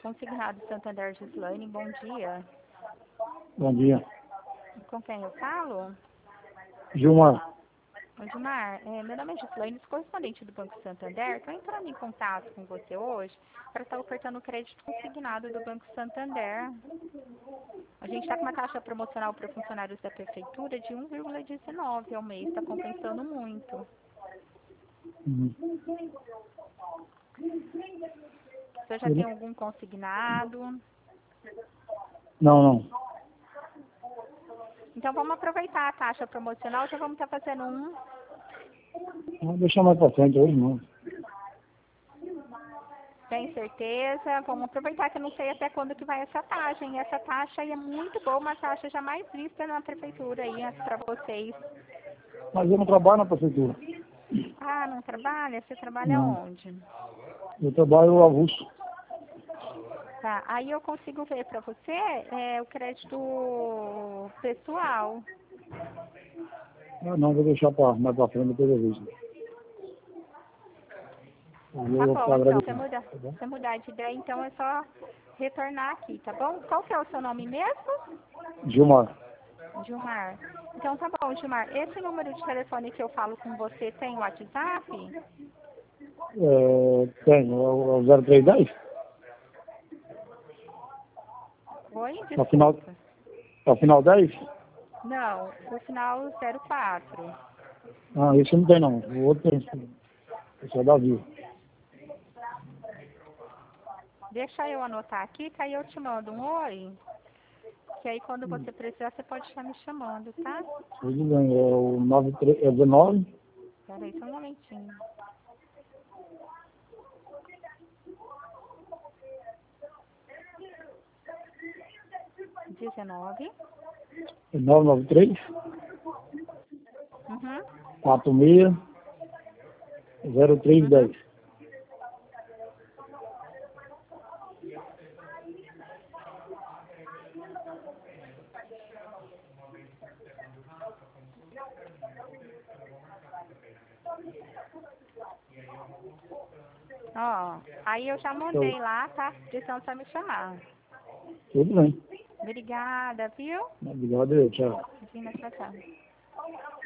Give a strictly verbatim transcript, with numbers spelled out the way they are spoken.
Consignado Santander Gislaine, bom dia. Bom dia. Com quem eu falo? Gilmar. Ô, Gilmar, é, meu nome é Gislaine, sou correspondente do Banco Santander. Estou entrando em contato com você hoje para estar ofertando o crédito consignado do Banco Santander. A gente está com uma taxa promocional para funcionários da Prefeitura de um vírgula dezenove ao mês, está compensando muito. Uhum. Você já tem algum consignado? Não, não. Então vamos aproveitar a taxa promocional, já vamos estar fazendo um. Vamos deixar mais pra frente hoje, não. Tem certeza? Vamos aproveitar que eu não sei até quando que vai essa taxa, hein? Essa taxa aí é muito boa, uma taxa jamais vista na prefeitura aí para vocês. Mas eu não trabalho na prefeitura. Ah, não trabalha? Você trabalha Não. onde? Eu trabalho avulso. Tá, aí eu consigo ver para você é, o crédito pessoal. Ah, não, vou deixar pra, mais pra frente depois eu vejo. Eu Tá vou bom, ficar então, se agradecido. mudar, Tá bom? se mudar de ideia, então é só retornar aqui, tá bom? Qual que é o seu nome mesmo? Gilmar. Gilmar. Então tá bom, Gilmar. Esse número de telefone que eu falo com você tem WhatsApp? É, tenho. É o é o zero três dez? Oi, Tá final, desculpa. tá final dez? Não, o final zero quatro. Ah, esse não tem não. O outro tem. Esse é Davi. Deixa eu anotar aqui, que aí eu te mando um oi. Que aí quando você precisar, você pode estar me chamando, tá? Tudo bem. É o nove três, é dezenove? Espera aí só um momentinho. dezenove. É nove nove três, Uhum. quatro seis, zero três Uhum. dez. Ó, aí eu já Show. mandei lá, tá? Precisando só me chamar. Tudo bem. Obrigada, viu? Obrigado, tchau. Imagina, tchau, tchau.